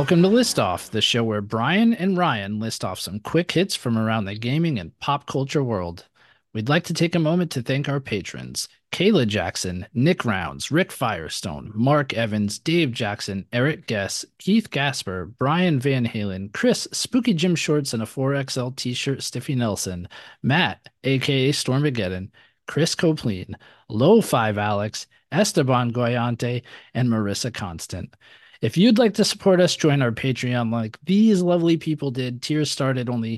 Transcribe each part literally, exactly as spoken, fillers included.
Welcome to List Off, the show where Brian and Ryan list off some quick hits from around the gaming and pop culture world. We'd like to take a moment to thank our patrons Kayla Jackson, Nick Rounds, Rick Firestone, Mark Evans, Dave Jackson, Eric Guess, Keith Gasper, Brian Van Halen, Chris, Spooky Jim Shorts and a four X L t shirt, Stiffy Nelson, Matt, aka Stormageddon, Chris Copleen, Low Five Alex, Esteban Goyante, and Marissa Constant. If you'd like to support us, join our Patreon like these lovely people did. Tiers start at only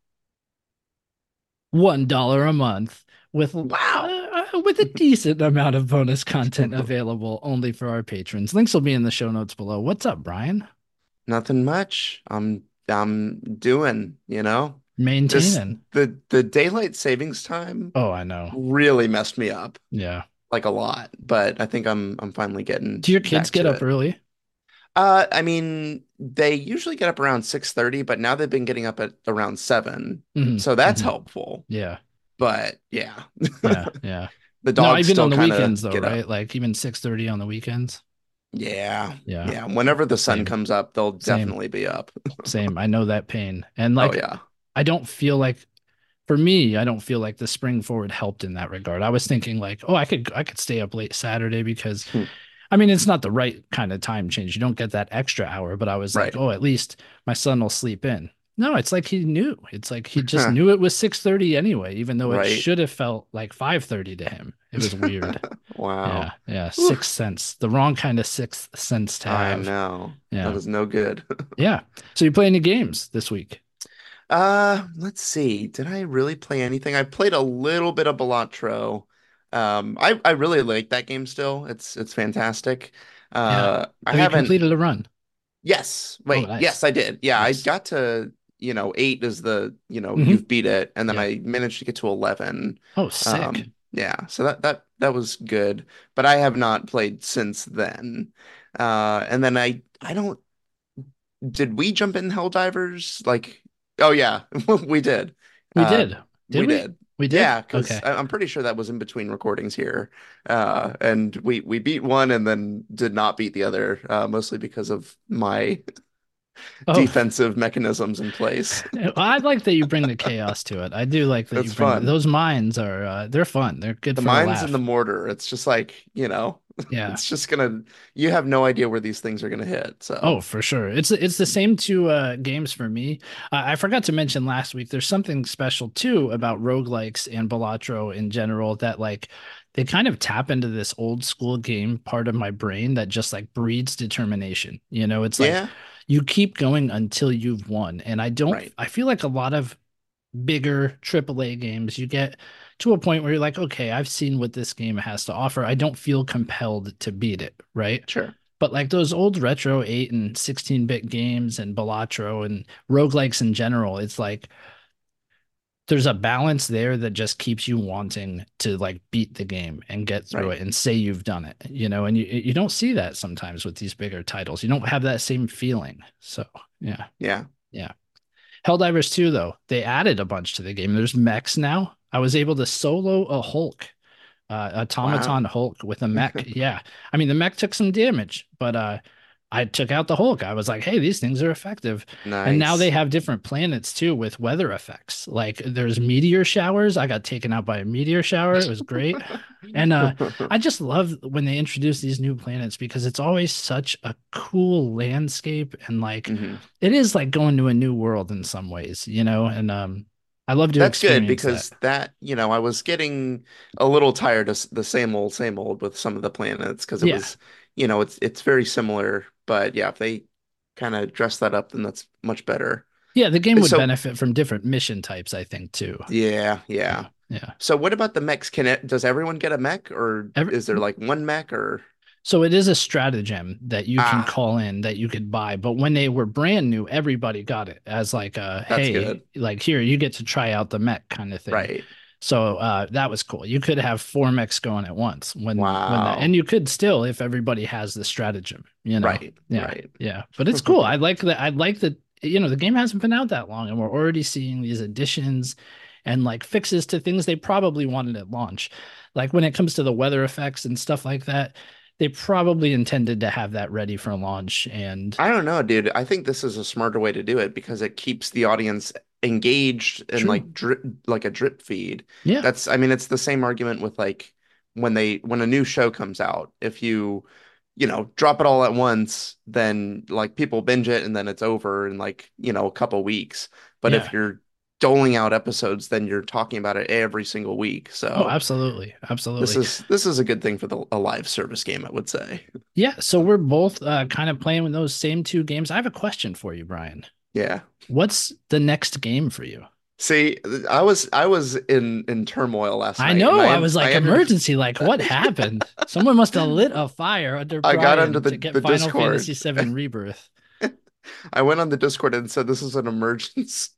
one dollar a month with Wow. uh, with a decent amount of bonus content available only for our patrons. Links will be in the show notes below. What's up, Brian? Nothing much. I'm I'm doing, you know. This Maintaining. the the daylight savings time Oh, I know. really messed me up Yeah. like a lot, but I think I'm I'm finally getting Do your kids back get to up it. early? Uh, I mean, they usually get up around six thirty, but now they've been getting up at around seven. hmm So that's hmm helpful. Yeah. But yeah. Yeah. Yeah. The No, dogs even on still the kind of weekends though, get up. right? Like even six thirty on the weekends. Yeah. Yeah. Yeah. Whenever the sun Same. comes up, they'll Same. definitely be up. Same. I know that pain. And Oh like yeah. I don't feel like for me, I don't feel like the spring forward helped in that regard. I was thinking like, oh, I could I could stay up late Saturday because Hmm. I mean, it's not the right kind of time change. You don't get that extra hour, but I was like, Right. oh, at least my son will sleep in. No, it's like he knew. It's like he just knew it was six thirty anyway, even though it Right. should have felt like five thirty to him. It was weird. Yeah, Wow. yeah, Whew. sixth sense. The wrong kind of sixth sense to I have. know. That Yeah. is no good. Yeah. So you play any games this week? Uh, let's see. Did I really play anything? I played a little bit of Balatro. Um, I I really like that game still. It's it's fantastic. Yeah. Uh, I Have you haven't. completed a run? Yes. Oh, Wait. nice. Yes, I did. Yeah, I Nice. got to, you know, eight is the, you know, hmm you've beat it, and then Yeah. I managed to get to eleven. Oh, sick. Um, yeah, so that that that was good, but I have not played since then. Uh, and then I I don't did we jump in Helldivers? Like, oh yeah, we did. We Uh, did. Did we we? did. We did? Yeah, because Okay. I'm pretty sure that was in between recordings here. Uh, and we we beat one and then did not beat the other, uh, mostly because of my Oh, defensive mechanisms in place. I like that you bring the chaos to it. I do like that you It's bring fun. those mines are uh, they're fun. They're good The for a mines and the laugh. mortar, it's just like, you know, Yeah. it's just gonna, you have no idea where these things are gonna hit. Oh, So, for sure. It's it's the same two uh, games for me. Uh, I forgot to mention last week. There's something special too about roguelikes and Balatro in general that like they kind of tap into this old school game part of my brain that just like breeds determination. You know, it's like yeah, you keep going until you've won. And I don't. right. I feel like a lot of bigger triple A games, you get to a point where you're like, okay, I've seen what this game has to offer. I don't feel compelled to beat it, right? Sure. But like those old retro eight and sixteen-bit games and Balatro and roguelikes in general, it's like there's a balance there that just keeps you wanting to like beat the game and get through Right. it and say you've done it, you know, and you you don't see that sometimes with these bigger titles. You don't have that same feeling. So, yeah. Yeah. Yeah. Helldivers two, though, they added a bunch to the game. There's mechs now. I was able to solo a Hulk, uh, automaton Wow. Hulk with a mech. Yeah. I mean, the mech took some damage, but uh, I took out the Hulk. I was like, hey, these things are effective. And now they Nice. have different planets too with weather effects. Like there's meteor showers. I got taken out by a meteor shower. It was great. And uh, I just love when they introduce these new planets because it's always such a cool landscape and like hmm it is like going to a new world in some ways, you know, and um I love to That's good experience that. because that, you know, I was getting a little tired of s- the same old, same old with some of the planets because it Yeah. was, you know, it's it's very similar. But yeah, if they kind of dress that up, then that's much better. Yeah, the game would So benefit from different mission types, I think, too. yeah, Yeah. yeah. Yeah. So what about the mechs? Can it, does everyone get a mech or Every, is there like one mech or so it is a stratagem that you can ah, call in that you could buy, but when they were brand new, everybody got it as like a that's hey, good. like here, you get to try out the mech kind of thing. Right. So uh, that was cool. You could have four mechs going at once when when that, and Wow. you could still if everybody has the stratagem, you know. Right. Yeah, Right. yeah. But it's cool. I like that. I like that. You know, the game hasn't been out that long, and we're already seeing these additions and like fixes to things they probably wanted at launch. Like when it comes to the weather effects and stuff like that, they probably intended to have that ready for launch. And I don't know, dude. I think this is a smarter way to do it because it keeps the audience engaged and true. like drip, like a drip feed. Yeah. That's, I mean, it's the same argument with like when they when a new show comes out. If you, you know, drop it all at once, then like people binge it and then it's over in like, you know, a couple weeks. But if Yeah. you're doling out episodes, then you're talking about it every single week. Oh, So absolutely. this Absolutely. is this is a good thing for the a live service game, I would say. Yeah. So we're both uh, kind of playing with those same two games. I have a question for you, Brian. Yeah. What's the next game for you? See, I was I was in in turmoil last I night, and know. I I en- was I like, ended emergency. Like, what happened? Someone must have lit a fire under I got onto Brian to the get the Final Fantasy Discord. seven Rebirth. I went on the Discord and said this is an emergency.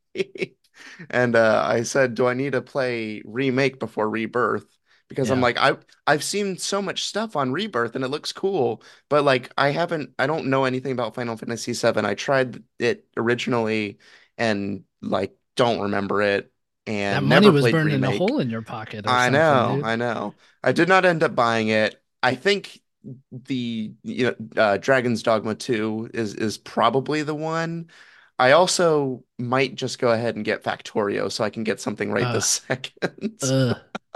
And uh, I said, "Do I need to play Remake before Rebirth?" Because I'm Yeah. like, I I've seen so much stuff on Rebirth and it looks cool, but like I haven't I don't know anything about Final Fantasy seven. I tried it originally and like don't remember it That and money never was played burning a Remake. hole in your pocket or I something, know, dude. I know. I did not end up buying it. I think the you know uh, Dragon's Dogma two is is probably the one. I also might just go ahead and get Factorio so I can get something right Uh, this second. uh,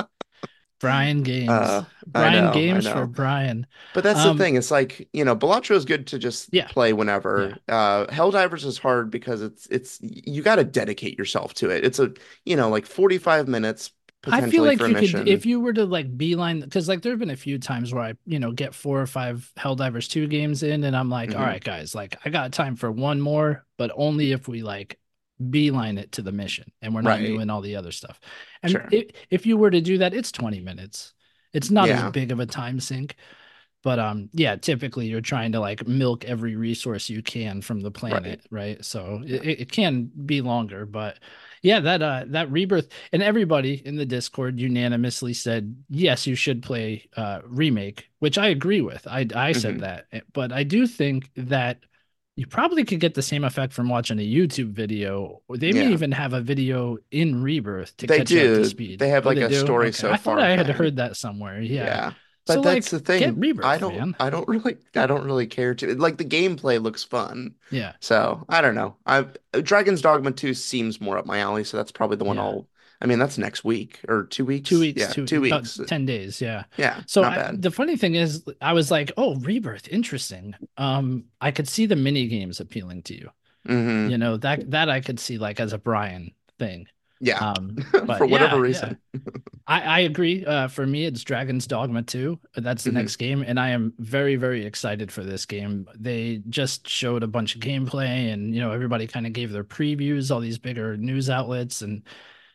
Brian Games. Uh, I Brian know, I Games for know. Brian. But that's the Um, thing. It's like, you know, Balatro is good to just yeah. play Yeah. whenever. Uh, Helldivers is hard because it's it's you got to dedicate yourself to it. It's a, you know, like forty-five minutes I feel potentially for like a you could, if mission. you were to like beeline, because like there have been a few times where I, you know, get four or five Helldivers two games in, and I'm like, all Hmm. right, guys, like I got time for one more, but only if we like beeline it to the mission and we're not Right. doing all the other stuff. And Sure. if if you were to do that, it's twenty minutes. It's not as Yeah. big of a time sink, but um, yeah, typically you're trying to like milk every resource you can from the Right. planet, right? So Yeah. it, it can be longer, but yeah, that uh that rebirth and everybody in the Discord unanimously said yes, you should play uh remake, which I agree with. I I said Hmm. that, but I do think that you probably could get the same effect from watching a YouTube video, or they may Yeah. even have a video in Rebirth to They catch you up to do. speed. They have Oh, like they a do? story Okay. so I thought far I had thing. heard that somewhere. Yeah. Yeah. So But that's like the get thing. I Rebirth, don't man. I don't really I don't really care to like the gameplay looks fun. Yeah. So I don't know. I Dragon's Dogma two seems more up my alley, so that's probably the one Yeah. I'll I mean that's next week or two Two weeks. weeks, Yeah, two two about weeks. ten days. Yeah. Yeah, So not I, bad. the funny thing is, I was like, oh, Rebirth, interesting. Um, I could see the mini games appealing to you. Hmm. You know, that that I could see like as a Brian thing. Yeah. Um, For but whatever yeah, yeah. reason. I, I agree. Uh, for me, it's Dragon's Dogma two. That's the Hmm. next game, and I am very, very excited for this game. They just showed a bunch of gameplay, and you know, everybody kind of gave their previews, all these bigger news outlets, and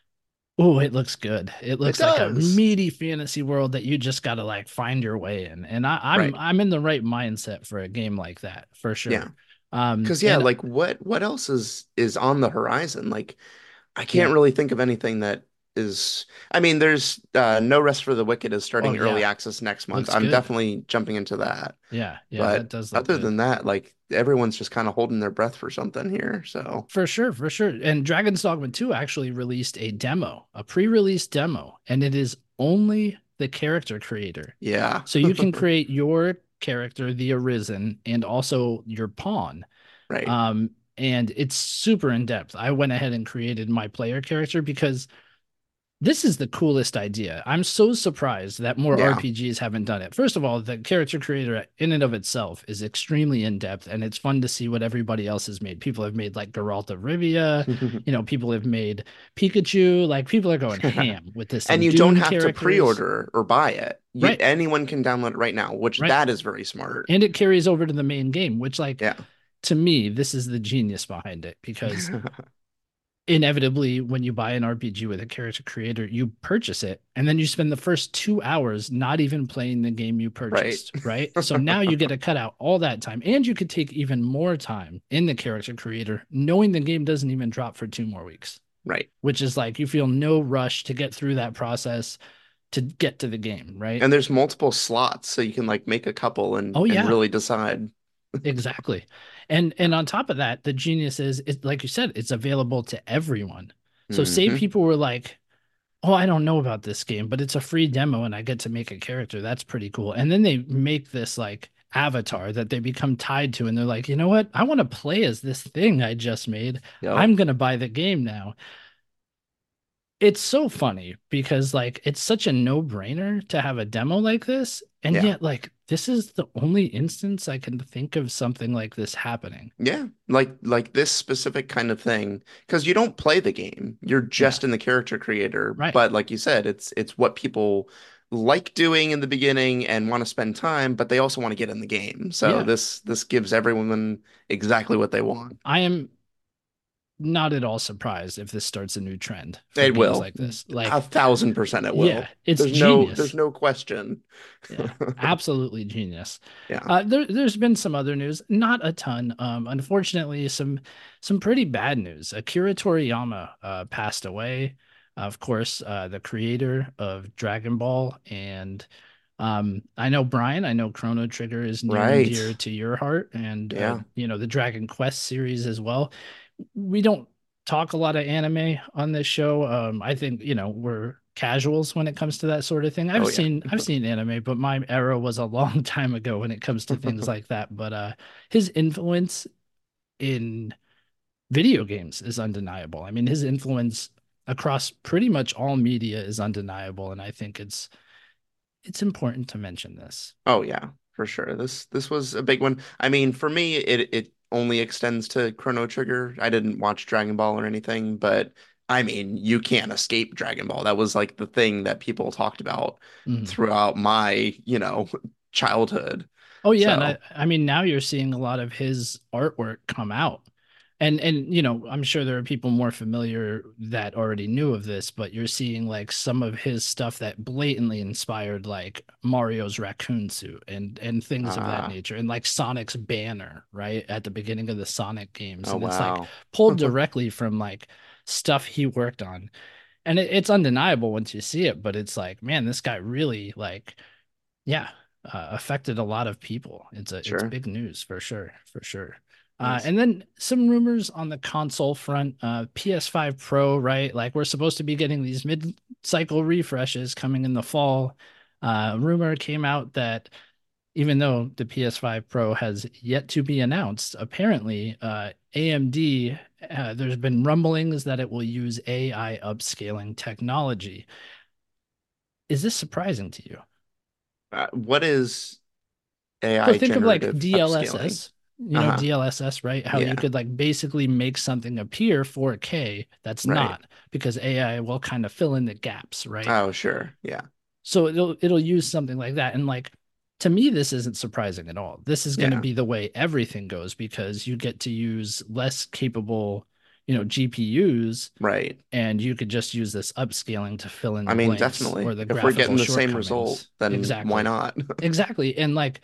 oh, it looks good. It It looks like a does. meaty fantasy world that you just gotta like find your way in. And I, I'm Right. I'm in the right mindset for a game like that for Yeah. sure. Um, Because yeah, and like what what else is is on the horizon? Like I can't yeah, really think of anything that is. I mean, there's uh, No Rest for the Wicked is oh starting early yeah, access next month. looks I'm good. definitely jumping into that. Yeah, yeah, that But does look other good. than that, like everyone's just kind of holding their breath for something here. So For sure, for sure. And Dragon's Dogma two actually released a demo, a pre-release demo, and it is only the character creator. yeah, So you can create your character, the Arisen, and also your pawn. right. Um, and it's super in depth. I went ahead and created my player character because this is the coolest idea. I'm so surprised that more Yeah. R P Gs haven't done it. First of all, the character creator in and of itself is extremely in depth, and it's fun to see what everybody else has made. People have made like Geralt of Rivia, you know, people have made Pikachu. Like people are going ham with this And and you don't Doom have to characters. pre-order or buy it. You Right, anyone can download it right now, which right. that is very smart. And it carries over to the main game, which like Yeah. to me, this is the genius behind it because inevitably when you buy an R P G with a character creator, you purchase it and then you spend the first two hours not even playing the game you Right. purchased, right? So now you get to cut out all that time and you could take even more time in the character creator, knowing the game doesn't even drop for two more weeks, Right. which is like you feel no rush to get through that process to get to the game, right? And there's multiple slots, so you can like make a couple and Oh, and yeah. really decide. Exactly. And and on top of that, the genius is it like you said, it's available to everyone. So say Hmm. people were like, oh, I don't know about this game, but it's a free demo and I get to make a character. That's pretty cool. And then they make this like avatar that they become tied to, and they're like, you know what? I want to play as this thing I just made. Yep. I'm gonna buy the game now. It's so funny because like it's such a no-brainer to have a demo like this, and Yeah. yet like this is the only instance I can think of something like this happening. Yeah. Like like this specific kind of thing. Because you don't play the game. You're Yeah, just in the character creator. right. But like you said, it's it's what people like doing in the beginning and want to spend time, but they also want to get in the game. So Yeah. this this gives everyone exactly what they want. I am not at all surprised if this starts a new trend for It games will. like this. A Like, thousand percent it yeah, will. it's There's no there's genius. no question. Yeah, absolutely genius. Yeah. Uh, there, there's been some other news, not a ton. Um, unfortunately, some some pretty bad news. Akira Toriyama uh, passed away. Of course, uh, the creator of Dragon Ball, and um, I know Brian. I know Chrono Trigger is near and Right. dear to your heart, and uh, Yeah. you know the Dragon Quest series as well. We don't talk a lot of anime on this show. Um, I think, you know, we're casuals when it comes to that sort of thing. I've Oh yeah. seen I've seen anime, but my era was a long time ago when it comes to things like that. But uh his influence in video games is undeniable. I mean, his influence across pretty much all media is undeniable, and I think it's it's important to mention this. Oh yeah, for sure. This this was a big one. I mean, for me, it it only extends to Chrono Trigger. I didn't watch Dragon Ball or anything, but I mean, you can't escape Dragon Ball. That was like the thing that people talked about Mhm. throughout my, you know, childhood. Oh yeah, and I So, I mean now you're seeing a lot of his artwork come out. And and you know, I'm sure there are people more familiar that already knew of this, but you're seeing like some of his stuff that blatantly inspired like Mario's raccoon suit and and things of that uh, nature, and like Sonic's banner, right, at the beginning of the Sonic games. oh And it's like wow. pulled directly from like stuff he worked on. And it, it's undeniable once you see it, but it's like, man, this guy really like yeah, uh, affected a lot of people. It's a it's Sure. big news for sure, for sure. Uh, Nice. and then some rumors on the console front. Uh, P S five Pro, right? Like we're supposed to be getting these mid-cycle refreshes coming in the fall. Uh, rumor came out that even though the P S five Pro has yet to be announced, apparently uh, A M D, uh, there's been rumblings that it will use A I upscaling technology. Is this surprising to you? Uh, what is So A I think of like generative upscaling? D L S S, you know, Uh-huh. D L S S, right? How you Yeah. could like basically make something appear four K that's Right. not, because A I will kind of fill in the gaps, right? Oh, sure. Yeah. So it'll it'll use something like that. And like to me, this isn't surprising at all. This is going to Yeah. be the way everything goes because you get to use less capable, you know, G P Us, Right. and you could just use this upscaling to fill in I the mean, blanks or definitely. the If we're graphical getting the same result, shortcomings. then why Exactly. not? Exactly. And like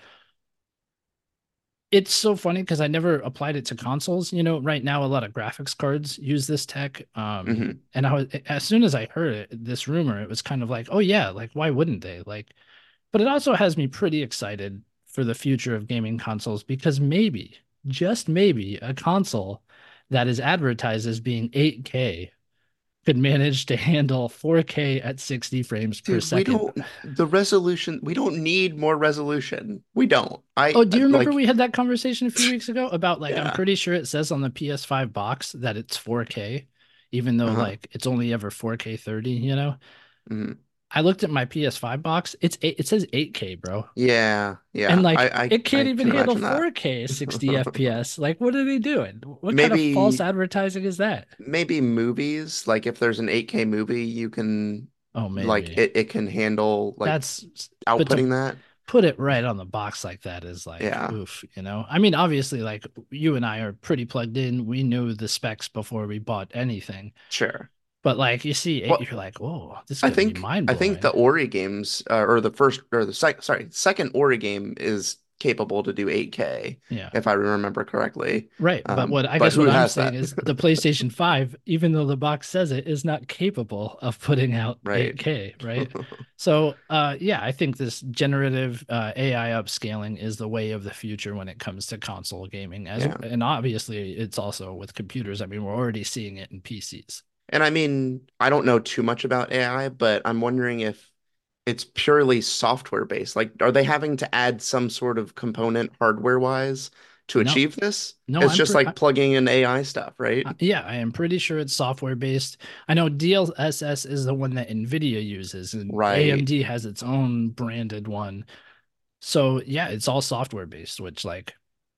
it's so funny because I never applied it to consoles. You know, right now a lot of graphics cards use this tech. Um, hmm and I was as soon as I heard it, this rumor, it was kind of like, oh yeah, like why wouldn't they? Like, but it also has me pretty excited for the future of gaming consoles because maybe, just maybe, a console that is advertised as being eight K could manage to handle four K at sixty frames per Dude, we second. don't, the resolution, we don't need more resolution. We don't. Oh, I do I- you remember like, we had that conversation a few weeks ago about like I'm yeah. pretty sure it says on the P S five box that it's four K, even though Uh-huh. like it's only ever four K thirty, you know? hmm I looked at my P S five box, it's eight, it says eight K, bro. Yeah. And Yeah. I, like I, it can't I even can handle imagine that. four K sixty F P S. Like what are they doing? What kind of false Maybe, advertising is that? maybe movies, like if there's an eight K movie, you can, Oh, like, maybe. it, it can handle, like, That's but to outputting that. put it right on the box like that is like Yeah. oof, you know. I mean, obviously, like you and I are pretty plugged in. We knew the specs before we bought anything. Sure. But like you see eight, Well, you're like, whoa, this is I gonna be think mind I think the blowing. Ori games uh, or the first or the sec sorry, second Ori game is capable to do eight K Yeah. if I remember correctly. Right. But Um, what I but guess what who I'm has saying that? is the PlayStation five, even though the box says it, is not capable of putting out Right. eight K, right? So uh yeah, I think this generative uh, A I upscaling is the way of the future when it comes to console gaming as Yeah. and obviously it's also with computers. I mean, we're already seeing it in P Cs. And I mean, I don't know too much about A I, but I'm wondering if it's purely software based. Like, are they having to add some sort of component hardware wise to No, achieve this? no, It's I'm just pre- like plugging in A I stuff, right? Uh, yeah, I am pretty sure it's software based. I know D L S S is the one that NVIDIA uses, and Right. A M D has its own branded one. So yeah, it's all software based, which like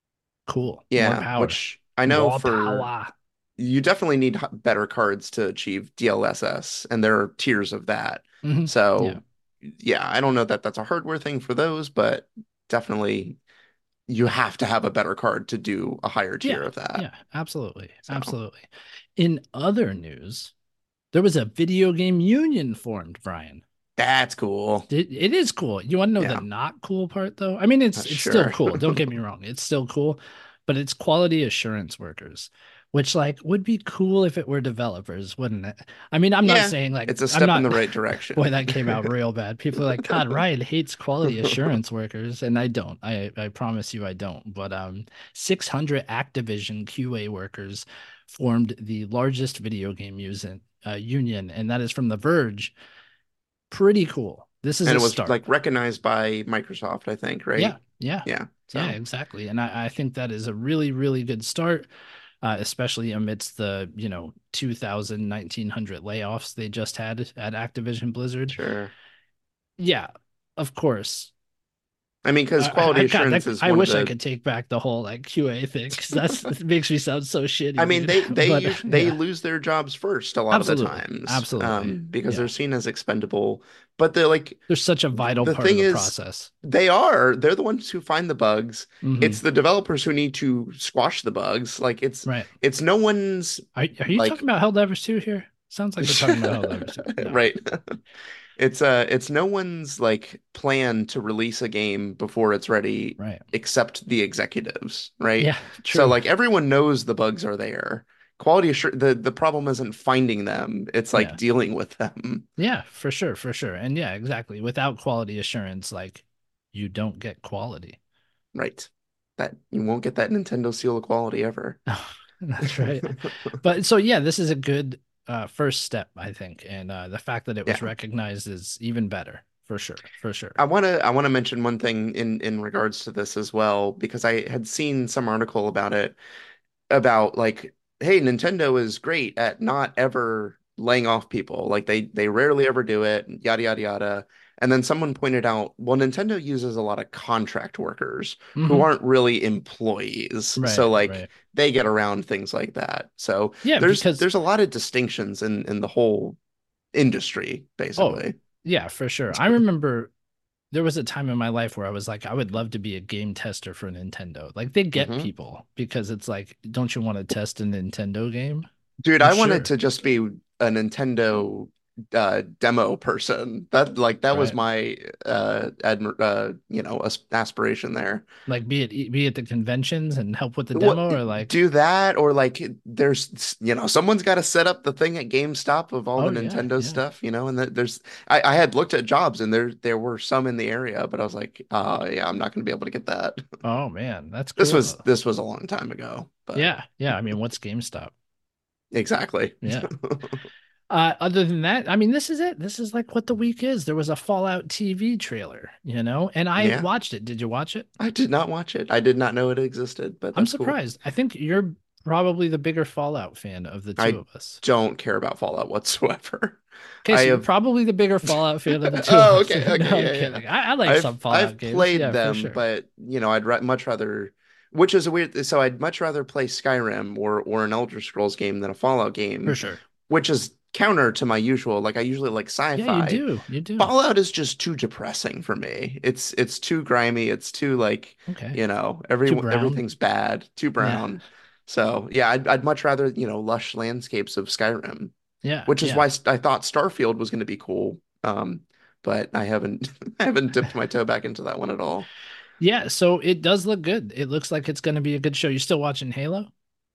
cool, more Yeah, power, which I know more for power. you definitely need h- better cards to achieve D L S S, and there are tiers of that. Hmm. Yeah, So, yeah, I don't know that that's a hardware thing for those, but definitely you have to have a better card to do a higher tier yeah, of that. yeah, absolutely, So, absolutely. In other news, there was a video game union formed, Brian. that's cool. It, it is cool. You want to know the Yeah, not cool part though? I mean, uh, it's it's still sure. cool. Don't get me wrong. It's still cool, but it's quality assurance workers, which like would be cool if it were developers, wouldn't it? I mean, I'm not Yeah, saying like it's a I'm step in not the right boy, direction. that came out real bad. People are like, God, Ryan hates quality assurance workers, and I don't. I I promise you I don't. But um six hundred Activision Q A workers formed the largest video game using uh, union, and that is from The Verge. Pretty cool. This is And a it was start. like recognized by Microsoft, I think, Yeah, right? yeah, Yeah. yeah, So, exactly. And I, I think that is a really, really good start, uh, especially amidst the, you know, two thousand nineteen hundred layoffs they just had at Activision Blizzard. sure. Yeah, of course. I mean, because I, I quality God, assurance that is I one of wish I the could take back the whole like Q A thing because that's it makes me sound so I shitty, mean, dude. they they But us- they yeah, lose their jobs first a lot of the absolutely, times, absolutely. um, because Yeah, they're seen as expendable. But they're like they're such a th- vital the part of thing the is, process. they are they're the ones who find the bugs. Hmm. It's the developers who need to squash the bugs. Like it's Right. it's no one's Are, are you talking like about Helldivers two here? Sounds like we're talking about Helldivers two. No. right. It's uh it's no one's like plan to release a game before it's ready Right. except the executives, right? Yeah, So true. like everyone knows the bugs are there. Quality assurance, the the problem isn't finding them, it's like Yeah. dealing with them. Yeah, for sure, for sure. And yeah, exactly. Without quality assurance, like you don't get quality. Right. That you won't get that Nintendo seal of quality ever. That's right. But so yeah, this is a good uh first step, I think. And uh the fact that it was Yeah. recognized is even better, for sure, for sure. I want to I want to mention one thing in in regards to this as well because I had seen some article about it about like, hey, Nintendo is great at not ever laying off people. Like they they rarely ever do it, yada yada yada. And then someone pointed out, well, Nintendo uses a lot of contract workers who Hmm. aren't really employees. So Right, like right. they get around things like that. So Yeah, there's because there's a lot of distinctions in in the whole industry, oh, basically. yeah, for sure. I remember there was a time in my life where I was like, I would love to be a game tester for Nintendo. Like they get Hmm. people because it's like, don't you want to test a Nintendo game? Dude, Well, I wanted sure. to just be a Nintendo uh demo person. That like that was Right. my uh admir uh you know as aspiration there. Like be it be at the conventions and help with the What demo or like, do that or like there's you know someone's got to set up the thing at GameStop of all oh the yeah, Nintendo yeah. stuff, you know, and that there's I, I had looked at jobs and there there were some in the area, but I was like, oh yeah, I'm not going to be able to get that. Oh man, that's This cool was though. this was a long time ago, but Yeah, yeah. I mean, what's GameStop? exactly. Yeah. Uh, other than that, I mean, this is it. This is like what the week is. There was a Fallout T V trailer, you know, and I Yeah. watched it. Did you watch it? I did not watch it. I did not know it existed, but I'm that's cool. surprised. I think you're probably the bigger Fallout fan of the two I of us. don't care about Fallout whatsoever. Okay, I so you're have probably the bigger Fallout fan of the two of oh, us. okay, No, okay, I'm yeah, yeah. kidding. I, I like some I've Fallout I've games. played Yeah, for them, sure. but you know, I'd ra much rather, which is a weird. So I'd much rather play Skyrim or or an Elder Scrolls game than a Fallout For game, sure. which is counter to my usual. Like I usually like Yeah, you sci-fi. do. You do. Fallout is just too depressing for me. It's it's too grimy. It's too like, Okay. you know, every Too brown. everything's bad, too Yeah. brown. So yeah, I'd I'd much rather, you know, lush landscapes of Skyrim, Yeah. which is Yeah. why I thought Starfield was going to be cool. Um, but I haven't I haven't dipped my toe back into that one at all. Yeah. So it does look good. It looks like it's going to be a good show. You still watching Halo?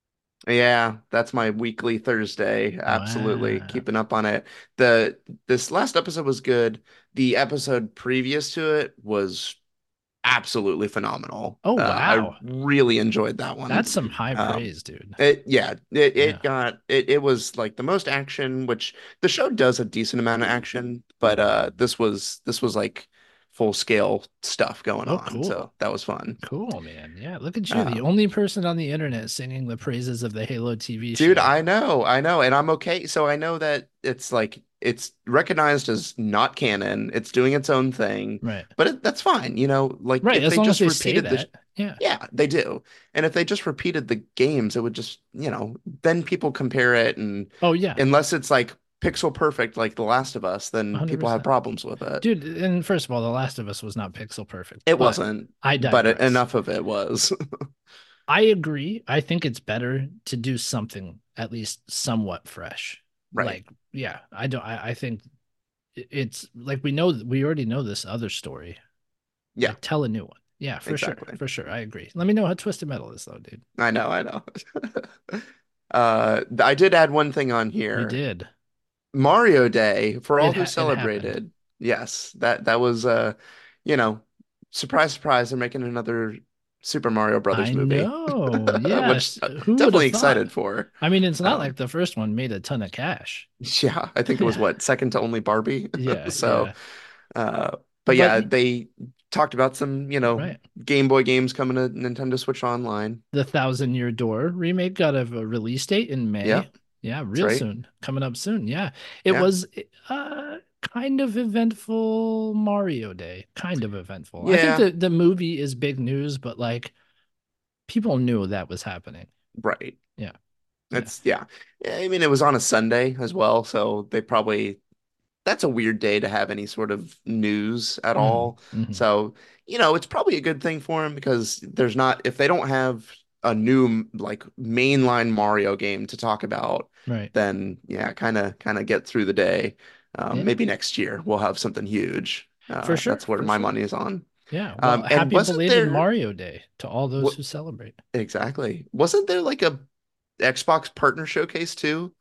Yeah, that's my weekly Thursday. Absolutely Wow. keeping up on it. The this last episode was good. The episode previous to it was absolutely phenomenal. Oh, Uh, I wow. really enjoyed that one. That's some high Um, praise, dude. it yeah, it Yeah. it got it it was like the most action, which the show does a decent amount of action, but uh this was this was like full scale stuff going Oh, on. cool. So that was fun. Cool, man. Yeah, look at you, the Um, only person on the internet singing the praises of the Halo T V Dude, show. I know, I know, and I'm okay. So I know that it's like it's recognized as not canon. It's doing its own thing, Right. but it, that's fine. You know, like Right. if As they long as just they say repeated the, that. Yeah. yeah, they do. And if they just repeated the games, it would just, you know, then people compare it, and Oh, yeah. unless it's like pixel perfect like The Last of Us, then people have one hundred percent. problems with it. Dude, and first of all, The Last of Us was not pixel perfect, It but wasn't, I but it, digress. enough of it was. I agree. I think it's better to do something at least somewhat fresh. Right. Like, yeah, I don't, I, I think it's like we know, we already know this other story. Yeah, Like, tell a new one. Yeah, for sure. exactly. For sure. I agree. Let me know how Twisted Metal is, though, dude. I know, I know. Uh, I did add one thing on You here. did. Mario Day for all It who ha it happened. celebrated. Yes, that that was uh, you know, surprise, surprise, they're making another Super Mario Brothers I movie, know. which Yes. uh, Who would have definitely thought? excited for. I mean, it's not Um, like the first one made a ton of cash. yeah, I think it was Yeah. what second to only Barbie. Yeah. So, Yeah. uh, but But yeah, they talked about some, you know, right. Game Boy games coming to Nintendo Switch Online. The Thousand Year Door remake got a, a release date in Yeah, May. Yeah, that's real right. soon. Coming up soon. Yeah. It Yeah, was uh kind of eventful Mario Day. Kind of eventful. I think yeah, the the movie is big news, but like people knew that was happening. right. Yeah. Yeah. That's yeah. Yeah, I mean, it was on a Sunday as well, so they probably that's a weird day to have any sort of news at hmm all. hmm So, you know, it's probably a good thing for him because there's not if they don't have a new like mainline Mario game to talk about, Right. then yeah, kind of kind of get through the day. Um, Yeah. maybe next year we'll have something huge. For Uh, sure. that's where For my sure. money is on. Yeah. Well, Um, and happy wasn't belated there Mario Day to all those what who celebrate. exactly? Wasn't there like a Xbox partner showcase too?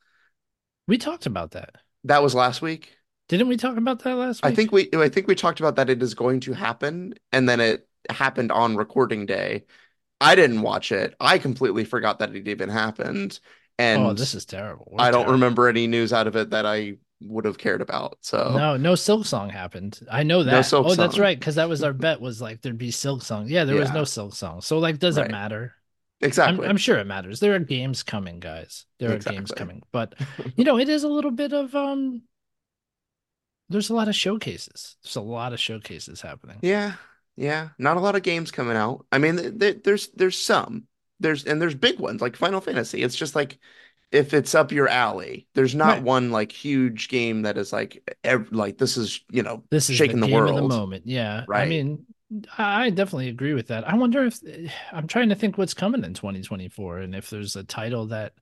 We talked about that. That was last week. Didn't we talk about that last I week? think we I think we talked about that it is going to happen, and then it happened on recording day. I didn't watch it. I completely forgot that it even happened, Oh, and this is terrible. We're I don't terrible. remember any news out of it that I would have cared about. So No, no Silk Song happened. I know no that. Silk Oh, that's Song. right, because that was our bet was like there'd be Silk Song. Yeah, there was no Yeah, Silk Song. So like, does it right. matter? I'm Exactly. I'm sure it matters. There are games coming, guys. There are games Exactly. coming. But you know, it is a little bit of um there's a lot of showcases. There's a lot of showcases happening. Yeah. Yeah. Not a lot of games coming out. I mean, th th there's there's some. There's and there's big ones like Final Fantasy. It's just like if it's up your alley. There's not Right. one like huge game that is like ev like this is, you know, This is the shaking the game of the world. moment. Yeah. I Right. mean, I definitely agree with that. I wonder if I'm trying to think what's coming in twenty twenty-four and if there's a title that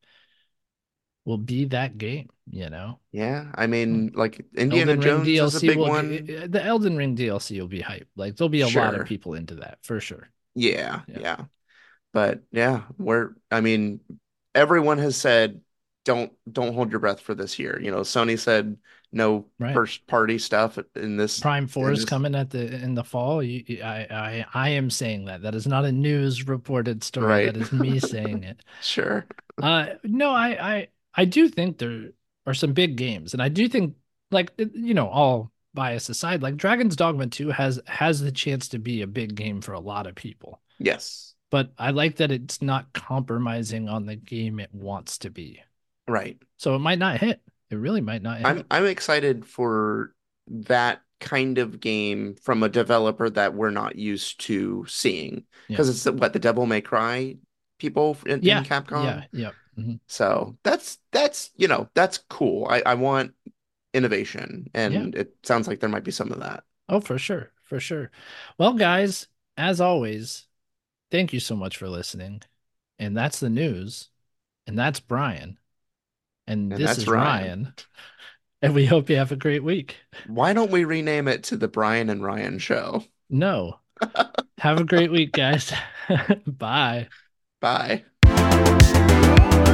will be that game, you know? Yeah. I mean, like Indiana Elden Ring Jones is a D L C big will one. the Elden Ring D L C will be hype. Like there'll be a lot of Sure. people into that for sure. Yeah. Yeah. Yeah. But yeah, we're I mean, everyone has said don't don't hold your breath for this year. You know, Sony said no Right. first party stuff in this Prime four in is this coming at the in the fall. You, you- I I I am saying that. That is not a news reported story. right. That is me saying it. Sure. Uh, no, I, I, I do think there are some big games, and I do think, like, you know, all bias aside, like Dragon's Dogma two has has the chance to be a big game for a lot of people. Yes. But I like that it's not compromising on the game it wants to be. Right. So it might not hit. It really might not I'm hit. I'm excited for that kind of game from a developer that we're not used to seeing Yeah. because it's the, what the Devil May Cry people in, in Yeah. Yeah. Capcom. Yeah. Mhm. So that's that's you know that's cool. I I want innovation, Yeah. and it sounds like there might be some of that. Oh, for sure. For sure. Well, guys, as always, thank you so much for listening. And that's the news. And that's Brian. And And this that's is Ryan. Ryan. And we hope you have a great week. Why don't we rename it to the Brian and Ryan Show? No. Have a great week, guys. Bye. Bye.